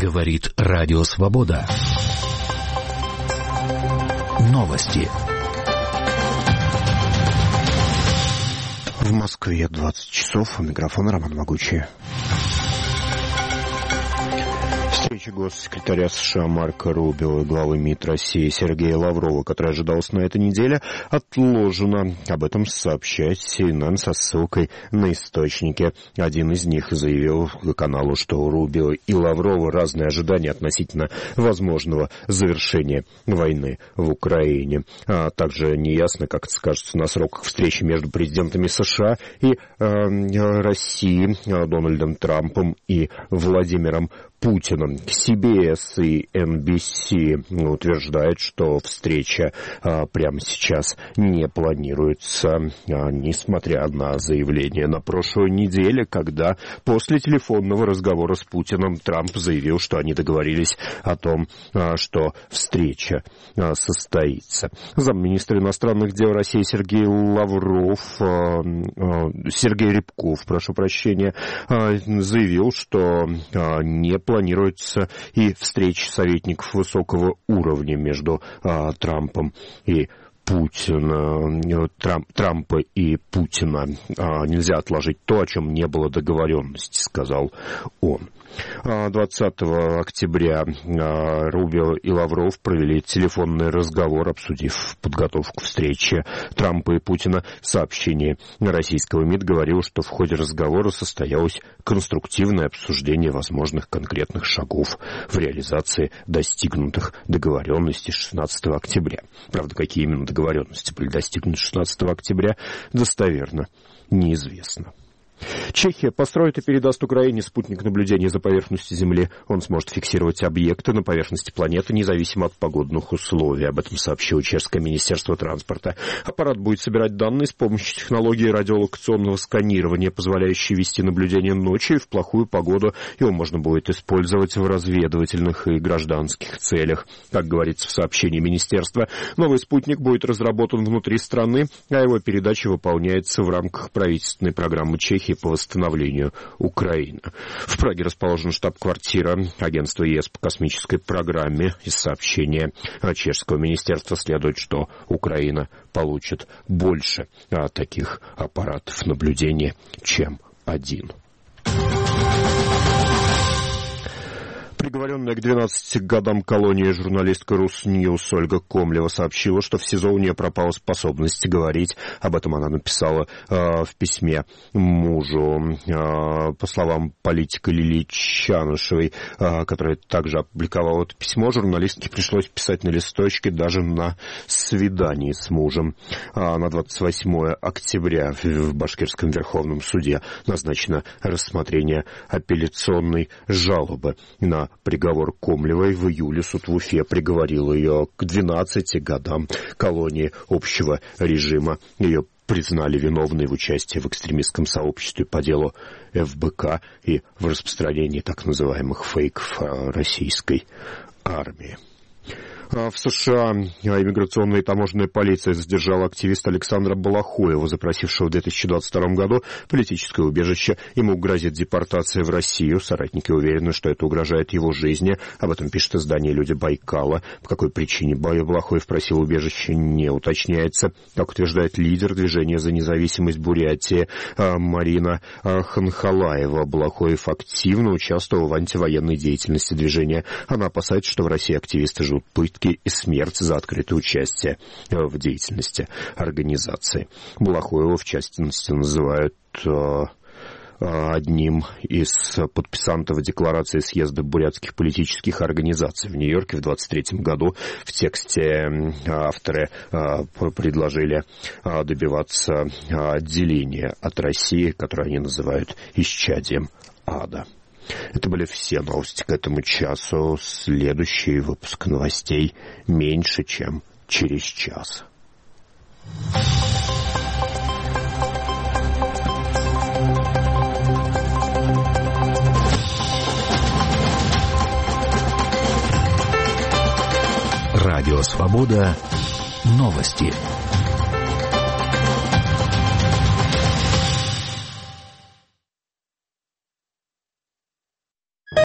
Говорит Радио Свобода. Новости. В Москве 20 часов. У микрофона Роман Могучий. Встреча госсекретаря США Марко Рубио и главы МИД России Сергея Лаврова, которая ожидалась на этой неделе, отложена. Об этом сообщает CNN со ссылкой на источники. Один из них заявил каналу, что у Рубио и Лаврова разные ожидания относительно возможного завершения войны в Украине. А также неясно, как это скажется на сроках встречи между президентами США и России Дональдом Трампом и Владимиром Путиным. CBS и NBC утверждают, что встреча прямо сейчас не планируется, несмотря на заявление на прошлой неделе, когда после телефонного разговора с Путиным Трамп заявил, что они договорились о том, что встреча состоится. Замминистра иностранных дел России Сергей Рябков, заявил, что не планируется и встреча советников высокого уровня между Трампом и Трампа и Путина. Нельзя отложить то, о чем не было договоренности, сказал он. 20 октября Рубио и Лавров провели телефонный разговор, обсудив подготовку встречи Трампа и Путина. Сообщение российского МИД говорило, что в ходе разговора состоялось конструктивное обсуждение возможных конкретных шагов в реализации достигнутых договоренностей 16 октября. Правда, какие именно договоренности были достигнуты 16 октября, достоверно неизвестно. Чехия построит и передаст Украине спутник наблюдения за поверхностью Земли. Он сможет фиксировать объекты на поверхности планеты, независимо от погодных условий. Об этом сообщило чешское министерство транспорта. Аппарат будет собирать данные с помощью технологии радиолокационного сканирования, позволяющей вести наблюдение ночью и в плохую погоду. Его можно будет использовать в разведывательных и гражданских целях. Как говорится в сообщении министерства, новый спутник будет разработан внутри страны, а его передача выполняется в рамках правительственной программы Чехии по восстановлению Украины. В Праге расположена штаб-квартира агентства ЕС по космической программе. Из сообщения чешского министерства следует, что Украина получит больше таких аппаратов наблюдения, чем один. Приговоренная к 12 годам колонии журналистка Русньюз Ольга Комлева сообщила, что в СИЗО у нее пропала способность говорить. Об этом она написала в письме мужу. По словам политика Лилии Чанышевой, которая также опубликовала это письмо, журналистке пришлось писать на листочке даже на свидании с мужем. На 28 октября в Башкирском Верховном суде назначено рассмотрение апелляционной жалобы на приговор Комлевой. В июле суд в Уфе приговорил ее к 12 годам колонии общего режима. Ее признали виновной в участии в экстремистском сообществе по делу ФБК и в распространении так называемых фейков российской армии. В США иммиграционная и таможенная полиция задержала активиста Александра Балахоева, запросившего в 2022 году политическое убежище. Ему грозит депортация в Россию. Соратники уверены, что это угрожает его жизни. Об этом пишет издание «Люди Байкала». По какой причине Балахоев просил убежище, не уточняется. Как утверждает лидер движения за независимость Бурятии Марина Ханхалаева, Балахоев активно участвовал в антивоенной деятельности движения. Она опасается, что в России активисты живут пытки и смерть за открытое участие в деятельности организации. Балахоева, в частности, называют одним из подписантов декларации съезда бурятских политических организаций в Нью-Йорке в 1923 году. В тексте авторы предложили добиваться отделения от России, которое они называют исчадием ада. Это были все новости к этому часу. Следующий выпуск новостей меньше, чем через час. Радио Свобода. Новости.